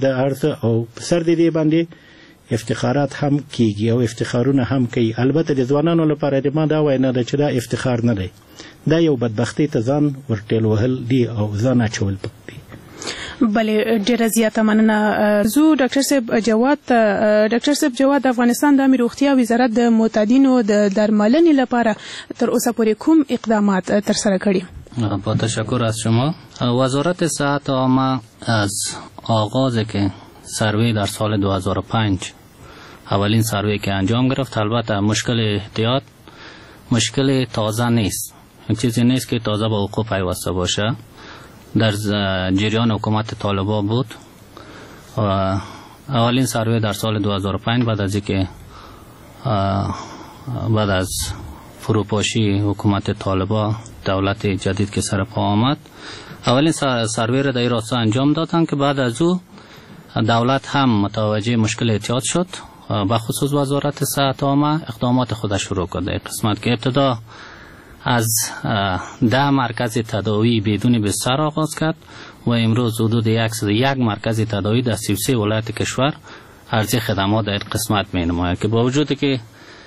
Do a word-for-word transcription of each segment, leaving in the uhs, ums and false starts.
د عرض او سر د دې باندې افتخارات هم کیږي او افتخارونه هم کوي. البته د ځوانانو لپاره د ما دا وینا ده چې دا افتخار نه دی، دا یو بدبختی ته ځان ورټیل وهل دی او ځان اچول دی. بله ډیره زیاته مننه. زو ډاکټر صاحب جواد ډاکټر صاحب جواد د افغانستان د عامه روغتیا وزارت د معتادینو د درملنې لپاره تر اوسه پورې کوم اقدامات ترسره کړي؟ با تشکر از شما. وزارت صحت عامه از آغازی که سروی در سال دو هزار و پنج اولین سروی که انجام گرفت، البته مشکل احتیاط مشکل تازه نیست، چیزی نیست که تازه به وقوع پیوسته باشه. در جریان حکومت طالبان بود و اولین سروی در سال دو هزار و پنج بعد از اینکه بعد از فروپاشی حکومت طالبان دولت جدید که سر پا آمد اولین سروی را در این راستا انجام دادند که بعد از او دولت هم متوجه مشکل احتیاط شد، بخصوص وزارت صحت عامه اقدامات خود شروع کرد. در قسمت که ابتدا از ده مرکز تداوی بدون بستر آغاز کرد و امروز حدود یک مرکز تداوی در سی و سه ولایت کشور عرضه خدمات در قسمت می نماید که با وجود که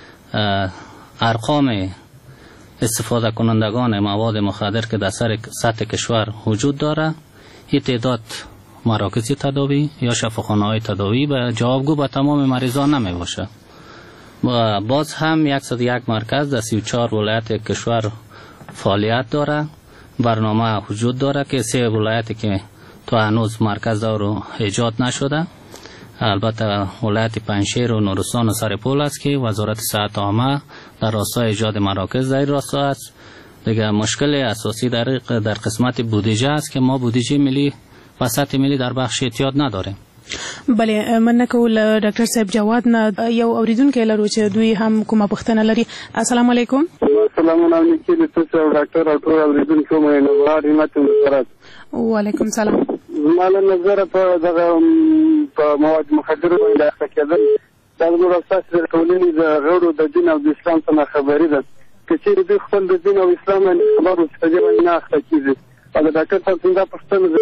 ارقام استفاده کنندگان مواد مخدر که در سر سطح کشور وجود داره، این تعداد مراکز تداوی یا شفاخانه های تداوی به جوابگو به تمام مریضان نمی باشه. و باز هم صد و یک مرکز در سی و چهار ولایت کشور فعالیت داره. برنامه وجود داره که سه ولایتی که تا هنوز مرکز دارو ایجاد نشده، البته ولایت پنجشیر و نورستان و سرپول است که وزارت صحت عامه در راستای ایجاد مراکز در این راستا است. دیگه مشکل اساسی در در قسمت بودجه است که ما بودجه ملی و سطح ملی در بخش احتیاط نداریم. بله من کول ډاکټر صاحب جواد نه یو اوریدونکو لرو چې دوی هم کومه پوښتنه لري. السلام علیکم. السلام علیکم تاسو ډاکټر او ټول اوریدونکو مې نه واري ماته سره. وعلیکم السلام. مال نظر په دغه په مواد مخدر باندې اخته کېدل د نور اساس د ټولنې د غړو د دین او د اسلام څخه خبرې ده چې چیرې د خپل د دین او اسلام خبرو څخه دی نه اخته کیږي. او د ډاکټر صاحب څنګه پوښتنه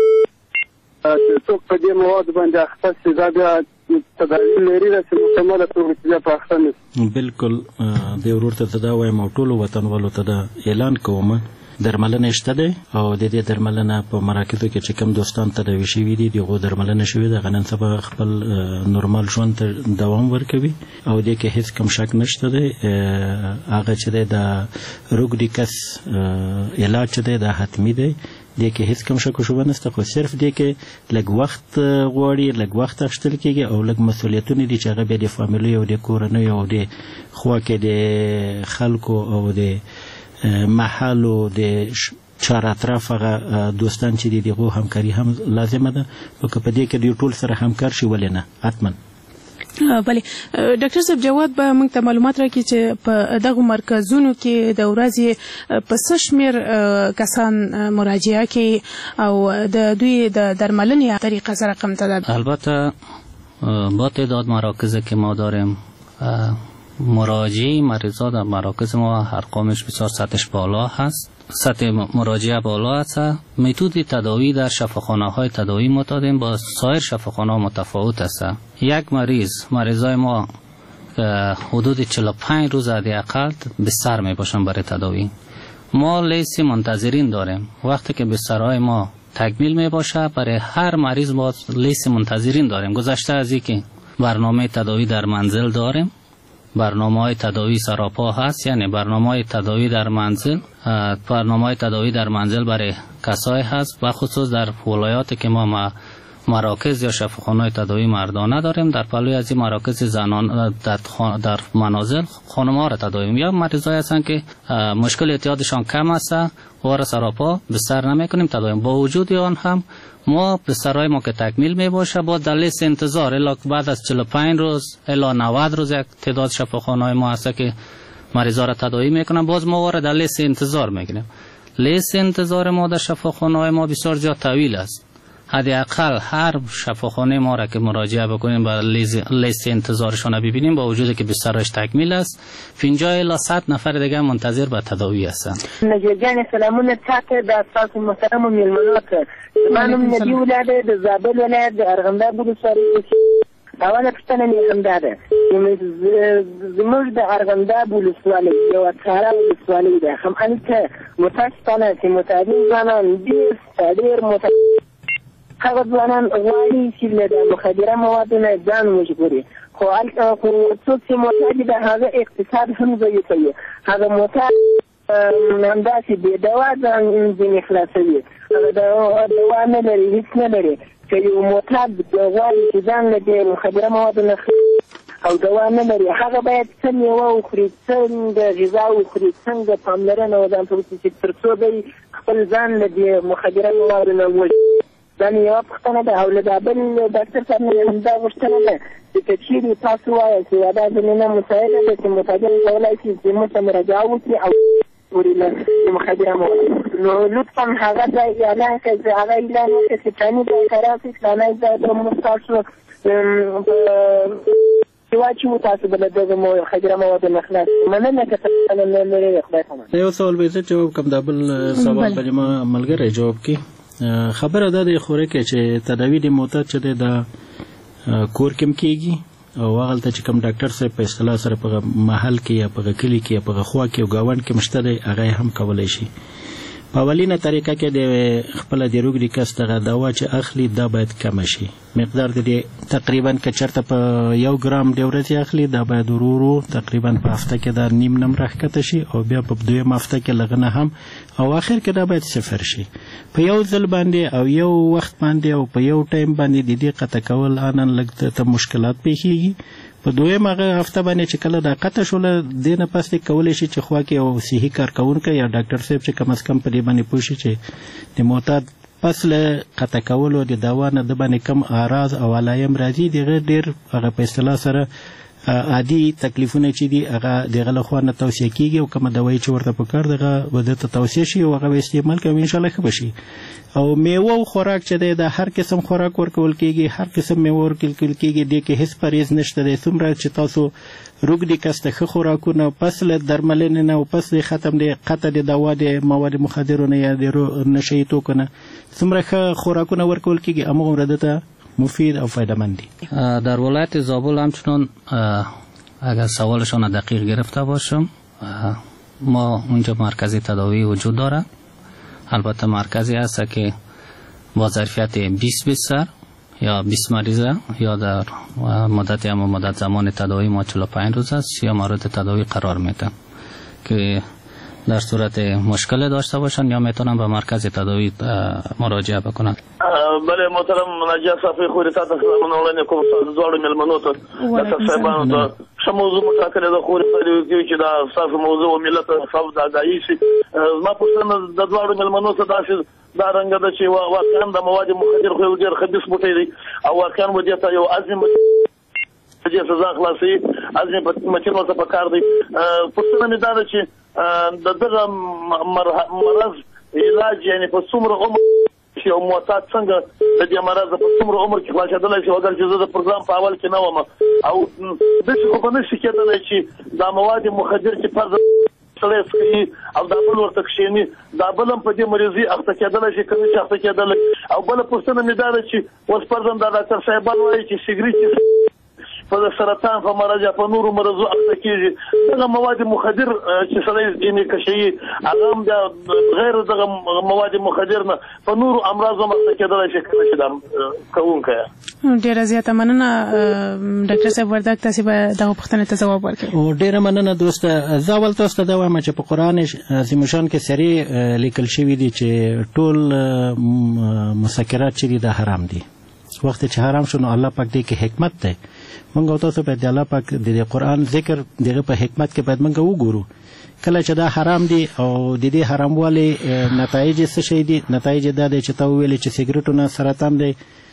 څوک په دې مواد باندې اخته شي دا بیا تداوی لري چې مکمله توګه بیا په اخته نه. بالکل د ورور ته دا وایم او ټول وطنوالو ته دا اعلان کوم درملنه شته ده او د دې درملنه په مراکزو کې چې کوم دوستان تداوی شوي دي دغه درملنه شوي ده غنن سبا خپل نورمال ژوند ته دوام ورکوي او د کې هیڅ کوم شک نشته ده. هغه چې د روګډیکس علاج چې ده حتمی ده، د کې هیڅ کوم شک شوبه نشته، خو صرف د کې لږ وخت غواړي، لږ وخت اخیستل کېږي او لږ مسؤلیتونه دي چې هغه به د فامیلی او د کورنۍ او د خوا کې د خلکو او د محل او د چار اطراف هغه دوستان چې دي دغه همکاري هم لازمه ده. او که په دې کې د ټول سره همکار شي ولې نه حتما. بله ډاکټر صاحب جواد به موږ ته معلومات راکړي چې په دغه مرکزونو کې د ورځې په څه شمېر کسان مراجعه کوي او د دوی د درملنې طریقه څه رقم ته ده؟ البته با تعداد مراکز که ما داریم مراجعه مریضا در مراکز ما ارقامش بسیار سطحش بالا هست، سطح مراجعه بالا است. متد تداوی در شفاخانه های تداوی معتادین با سایر شفاخانه ها متفاوت است. یک مریض مریضای ما حدود چهل و پنج روز حداقل بستر می باشن برای تداوی. ما لیست منتظرین داریم، وقتی که بسترهای ما تکمیل می باشه برای هر مریض ما لیست منتظرین داریم. گذشته از اینکه برنامه تداوی در منزل داریم، برنامه های تداوی سراپا هست، یعنی برنامه های تداوی در منزل برنامه های تداوی در منزل برای کسای هست و خصوص در ولایاتی که ما مراکز یا شفاخانه تداوی مردانه داریم، در پلوی از این مراکز زنان در, در منازل خانم‌ها را تداوی یا مریضایی هستند که مشکل اعتیادشان کم است و سراپا بستر نمیکنیم تداوی. با وجود آن هم ما بسترهای ما که تکمیل می باشه با در لیست انتظار الا بعد از چهل و پنج روز الا نود روز یک تعداد شفاخانه‌های ما هست که مریضا را تداوی میکنن، باز ما وارد در لیست انتظار میگیریم. لیست انتظار ما در شفاخانه‌های ما بسیار زیاد طویل است. حداقل هر شفاخانه ما را که مراجعه بکنیم با لیست انتظارشون ببینیم با وجودی که بسترش تکمیل است پنجاه الی صد نفر دیگه منتظر به تداوی هستند. نجیبیان سلامونه تاته د تاسو محترم میلمنو ته زما نوم نبي الله دی د زابل ولایت د ارغنداب ولسوالۍ. اوله پوښتنه مې همدا ده چې زموږ د ارغنداب ولسوالۍ یوه تاره ولسوالۍ ده، همالته متاسفانه چې متعلم ځوانان ډېر ډېر متعلم هغه ځوانان غواړي چې له د مخدره موادو نه ځان وژغوري، خو هلته خو څوک چې معتاد ده هغه اقتصاد هم ضعیفوي، هغه معتاد همداسې بې دوا ځان ځینې خلاصوي، هغه دوا نه لري، هېڅ نه لري. که یو معتاد غواړي چې ځان له دې مخدره موادو نه او دوا نه لري، هغه باید څه میوه وخوري، څنګه غذا وخوري، څنګه پاملرنه ورځان ته وکړي چې تر څو به خپل ځان له دې مخدره موادو نه وژغوري. دا مې یوه پوښتنه ده. او له دا بل ډاکټر صاحب مې همدا غوښتنه ده چې که چېرې تاسو وایاست چې دا زمینه مساعده ده چې متعلم کولی شي چې موږ ته مراجعه وکړي او وړي له مخدره موادو، نو لطفا هغه ځای اعلان کړئ چې هغه اعلان وکړي چې فلاني ځای ته راسئ، فلانی ځای ته موږ تاسو چې واچوو تاسو به له دغه مخدره موادو نه خلاص. مننه که څه نه لرې خدای پامان. یو سوال به زه جواب کوم، دا بل سوال به ما ملګری جواب کړي. خبره دا دی خوره کې چې تداوی د معتاد چې د کور کې کېږي او هغلته چې کوم ډاکټر صاحب په اصطلاح سره په محل کې یا په کلي کې یا په خوا کې او ګاونډ کې مشته دی، هغه هم کولی شي. په اولینه طریقه کې د خپله د روږدي کس دغه دوا چې اخلي دا باید کمه شي. مقدار د دې تقریبا که چېرته په یو ګرام د ورځې اخلي دا باید ورو ورو تقریبا په هفته کې دا نیم نم راښکته شي او بیا په دویم هفته کې لږ نه هم او آخر کې دا باید صفر شي. په یو ځل باندې او یو وخت باندې او په یو ټایم باندې د دې قطع کول آنن لږ ته مشکلات پیښیږي. په دویم هغه هفته باندې چې کله دا قطع شوله دې نه پس دې کولی شي چې خوا کې یو صحي کارکوونکی یا ډاکټر صاحب چې کم از کم په دې باندې پوه شي چې د معتاد پس له قطع کولو د دوا نه د باندې کم اعراض او علایم راځي، دغه ډېر هغه په اصطلاح سره عادي تکلیفونه چې دي هغه دغه له خوا نه توصیه کېږي او کومه دوايي چې ورته پکار دغه به درته توصیه شي او هغه به استعمال کوي، انشاءالله ښه به شي. او میوه او خوراک چې دی د هر قسم خوراک ورکول کېږي، هر قسم میوه ورکول کېږي، دې کې هېڅ پرهیز نشته دی. څومره چې تاسو روږدي کس ته ښه خوراکونه پس له درملنې نه او پس د ختم د قطع د دوا د مواد مخدرو نه یا د نشهیي توکو نه څومره ښه خوراکونه ورکول کېږي هماغومره ده ته مفید او فایده‌مند دي. در ولایت زابل همچنان اگر سوالشان دقیق گرفته باشم، ما اونجا مرکزی تداوی وجود داره. البته مرکزی هست که با ظرفیت بیست بستر یا بیست مریضه یا در مدت اما مدت زمان تداوی ما چهل و پنج روز است یا مورد تداوی قرار میده که در صورت مشکل داشته باشن یا میتونن به مرکز تداوی مراجعه بکنن. بله محترم ناجیه صافی خوری تا تسلام نولانی کوم زوړو ملمنو ته د صاحبانو ته ښه موضوع مټاکلې ده خوري په چې دا صافي موضوع ملت صاحب د دایي شي. ما پوښتنه د زوړو ملمنو ته داسې دا رنګ ده چې واقعا د مواد مخدر خو ډېر خبيث بوټی دی او واقعا ودې ته یو عزم چې سزا خلاصي عزم مچن ورته پکار دی. پوښتنه مې دا ده چې د دغه مرض علاج یعنی په څومره عمر چې یو معتاد څنګه د دې مرض په څومره عمر کې خلاصېدلی شي، اگر چې زه د پروګرام په اول کې نه وم او داسې خو به نه شي کېدلی چې دا مواد مخدر چې فرض سړی څښي او دا بل ورته کښېني، دا بل هم په دې مریضي اخته کېدلی شي که نه شي اخته کېدلی. او بله پوښتنه مې دا ده چې اوس فرضاً دا ډاکټر صاحبان وایي چې سګرېټ په سرطان په مرض په نورو مرضو اخته کېږي، دغه مواد مخدر چې سړی یعنې کشوي هغه هم بیا غیر دغه مواد مخدر نه په نورو امراضو هم اخته کېدلی شي کله چې دا کوونکی. ډېره زیاته مننه ډاکټر صاحب وردګ، تاسې به دغه پوښتنې ته ځواب ورکړئ. ډېره مننه دوسته. زه اول تاسو ته دا وایم چې په قرآن عظیم الشان کې صریح لیکل شوي دي چې ټول مسکرات چې دي دا حرام دي. وخت چې حرام شو نو الله پاک دې کې حکمت دی. موږ او تاسو باید د الله پاک د قرآن ذکر دغه په حکمت کې باید موږ وګورو. کله چې دا حرام دي او د دې حراموالي نتایج څه شي دي، نتایج دا دی چې تا وویلې چې سګرټونه سرطان دی.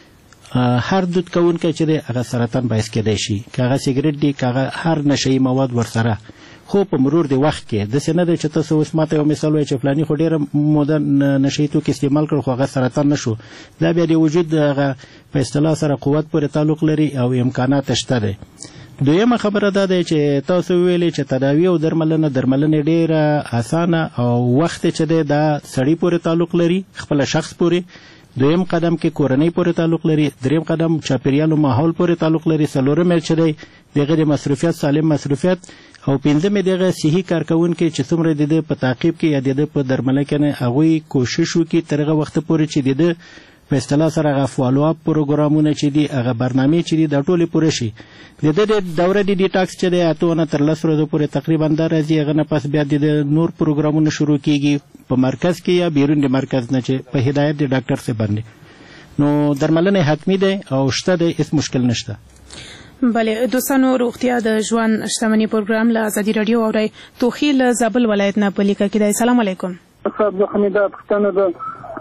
هر دود کوونکی چې دی هغه سرطان باعث کېدی شي، که هغه سګرټ دی که هغه هر نشهیي مواد ورسره، خو په مرور د وخت کې داسې نه دی چې تاسو اوس ماته یو مثال وایي چې فلاني خو ډېره موده نشهیي توکي استعمال کړ خو هغه سرطان نه شو. دا بیا د وجود هغه په اصطلاح سره قوت پورې تعلق لري او امکانات شته دی. دویمه خبره دا دی چې تاسو ویلې چې تداوی او درملنه درملنه ډېره اسانه او وخت چې دی دا سړی پورې تعلق لري، خپل شخص پورې. دویم قدم کې کورنۍ پورې تعلق لري، دریم قدم چاپیریال او ماحول پورې تعلق لري، څلورم چې دی دغه د مصروفیت سالم مصروفیت، او پنځم دغه صحي کارکونکي چې څومره د په تعقیب کې یا د په درملنه کې نه هغوی کوشش وکړي تر هغه وخت پورې چې د په اصطلاح سره هغه فالو اپ پروګرامونه چې دي هغه برنامې چې دي دا ټولې پوره شي. د د دوره د ډیټاکس چې دی اته نه تر لس ورځو پورې تقریبا دا راځي، هغه نه پس بیا د نور پروګرامونه شروع کیږي په مرکز کې یا بیرون د مرکز نه چې په هدایت د ډاکټر څخه باندې. نو درملنه حتمی ده او شته ده، هیڅ مشکل نشته. بله دوستانو، روغتیا د ژوند شتمنۍ پروګرام له ازادي رادیو اورئ. توخی له زابل ولایت نه په لیکه کې دی. سلام علیکم. خب حمیده پښتنه ده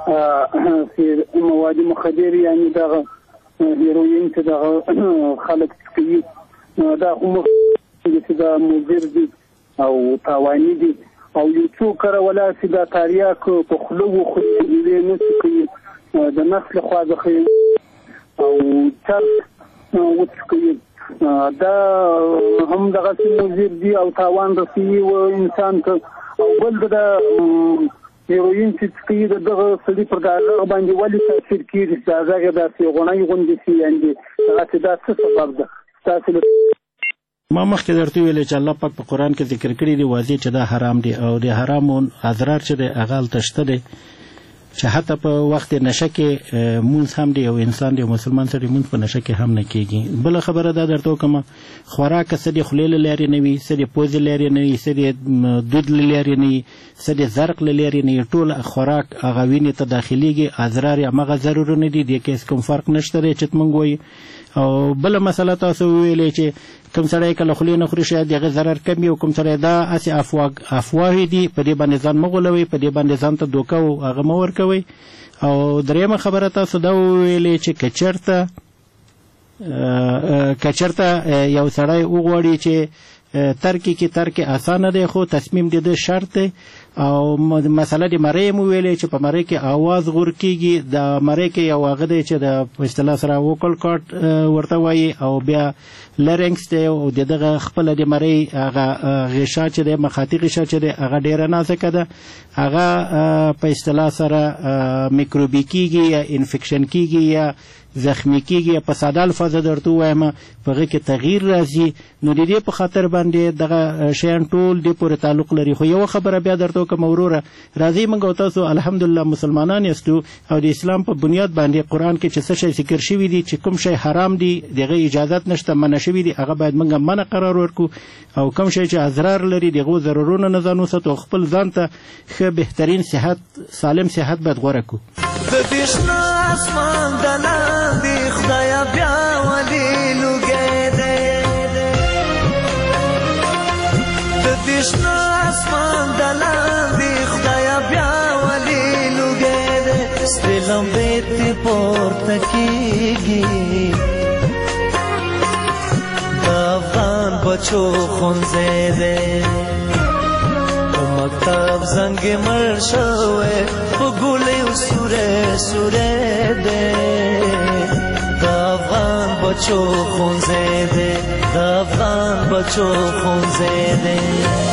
چې مواد مخدر یعنی دغه هیروین چې دغه خلک کوي دا هم چې دا مضر دي او تاواني دي، او یو څو کړه ولا چې دا تاریاک په خلو خو دې نه کوي د نسل خواځخه او تر وڅکي دا هم دغه مضر دي او تاوان رسوي و انسان ته. او بل دا هیروین چې کوي دغه سړي پر دغه باندې ولې تاثیر کوي، دا هغه داسې غونې غونډې شي یعنی هغه دا څه سبب ده تاسو ما مخکې درته ویل چې الله پاک په قرآن کې ذکر کړی دی واضح چې دا حرام دی او د حرامو اضرار چې دی هغه هلته شته دی چې حتی په وخت نشه کې مونځ هم دی او انسان دی مسلمان سره مونځ په نشه کې هم نه کېږي. بله خبره دا درته وکړم خوراک څه د خولې له لارې نه وي، څه د پوزې لارې نه وي، څه د دود له لارې نه وي، څه د زرق له لارې نه وي، ټول خوراک هغه وینې ته داخلیږي، اضرار یې همغه ضروري نه دي، دې کې هېڅ کوم فرق نشته دی چې موږ وایو. او بله مسله تاسو وویلې چې کوم سړی کله خولې نه خوري شاید هغه ضرر کم وي او کوم سړی دا هسې افواهې دي، په دې باندې ځان مه غولوئ، په دې باندې ځان ته دوکه او هغه مه ورکوئ. او دریمه خبره تاسو دا وویلې چې که چېرته که چېرته یو سړی وغواړي چې ترکې کې ترکې اسانه دی خو تصمیم د ده شرط دی. او مسله د مرۍ مو ویلې چې په مرۍ کې اواز غور کېږي، د مرۍ کې یو هغه دی چې د په اصطلاح سره وکل کارت ورته وایي او بیا لرنګس دی او د دغه خپله د مرۍ هغه غشا چې دی مخاطي غشا چې دی هغه ډېره نازکه ده، هغه په اصطلاح سره میکروبي کېږي یا انفیکشن کېږي یا زخمی کېږي، په ساده الفاظو درته ووایم په هغه کې تغییر راځي. نو د دې په خاطر باندې دغه شیان ټول دې پورې تعلق لري. خو یوه خبره بیا درته وکړم وروره، راځئ موږ او تاسو الحمدلله مسلمانان یاستو او د اسلام په بنیاد باندې قرآن کې چې څه شی ذکر شوي دي چې کوم شی حرام دي د هغه اجازت نشته، منع شوي دي، هغه باید موږ منع قرار ورکړو، او کوم شی چې اضرار لري د هغو ضررونه نه ځان وساتو او خپل ځان ته ښه بهترین صحت سالم صحت باید غوره کړو. د دې شنه اسمان د لاندې خدایا بیا ولې لوګی دی، د دې شنه اسمان د لاندې خدایا بیا ولې لوګی دی، سپې لمبې ترې پورته کېږي، د افغان بچو ښوونځی دی، مکتب زنګ مړ شوی په ګولیو سوری سوری دی، د افغان بچو ښوونځی دی، د افغان بچو ښوونځی دی.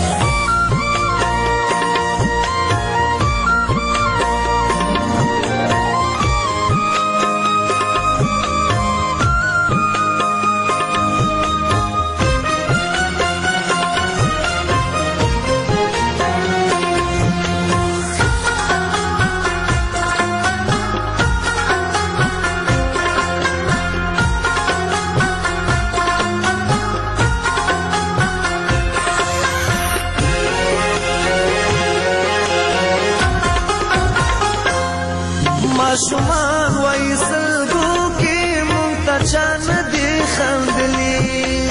ماشومان وایي سلګو کې مونږ ته چا نه دي خندلي،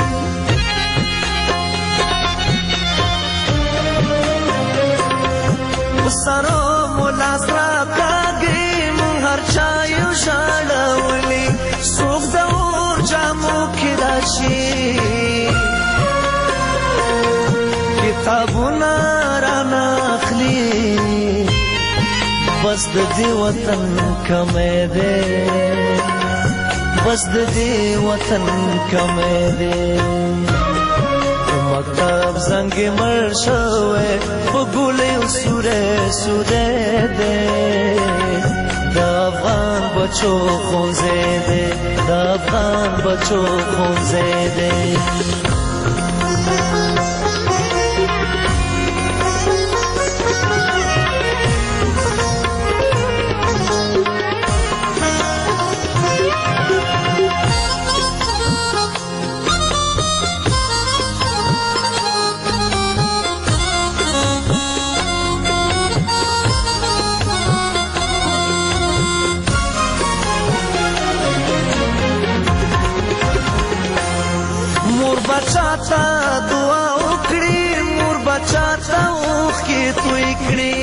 په سرو مو لاس راکاږي مونږ هر چا یو ژړولي، څوک د اور جامو کې راشي کتابونه رانه اخلي، بس د دې وطن کمې دی، بس د دې وطن کمې دی، مکتب زنګ مړ شوی په ګولیو سوری سوری دی، د افغان بچو ښوونځی دی د افغان بچو ښوونځی دی بچا تا دعا وکړي مور بچا تا اوښکې توی کړي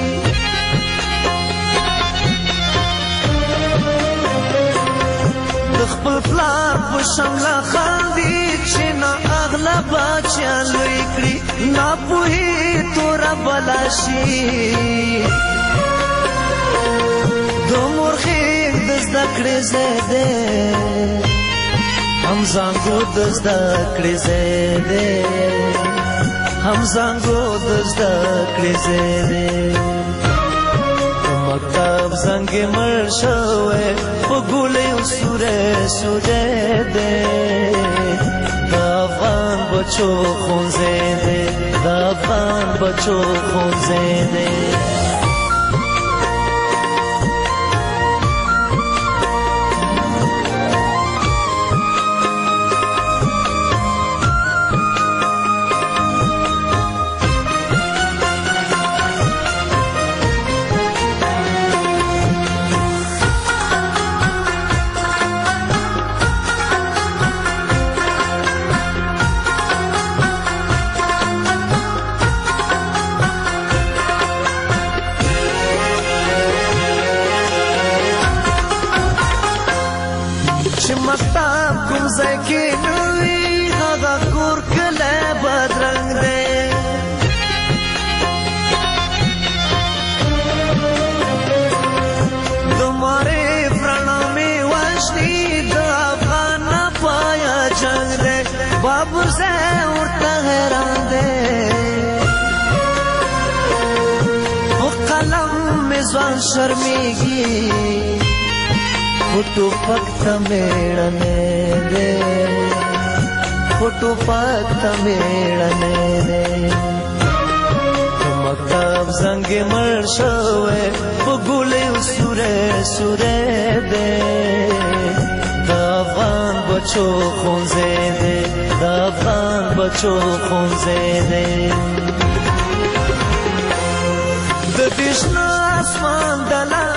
د خپل پلار په شمله خاندي چې نه اغله بچیان لوی کړي ناپوهي توره بلا شي د مور خېږ د زده کړې ځای دی هم زانګو د زده کړې ځای دی هم زانګو د زده کړې ځای دی د مکتب زنګ یې مړ شوی په ګولیو سوری سوری دی د افغان بچو ښوونځی دی د افغان بچو ښوونځی دی چې مکتب کوم ځای کې نه وي هغه کور کلی بدرنګ دی د معارف رڼا مې وژني د افغان نه پایه جنګ دی بابر ځای ورته حیران دی په قلم مې ځوان شرمېږي فوٹو پکتا میڑنے دے فوٹو پکتا میڑنے دے مکتب زنگ مر شوے بگولے سورے سورے دے دا افغان بچو ښوونځی دے دا افغان بچو ښوونځی دے د دې شنه اسمان دلان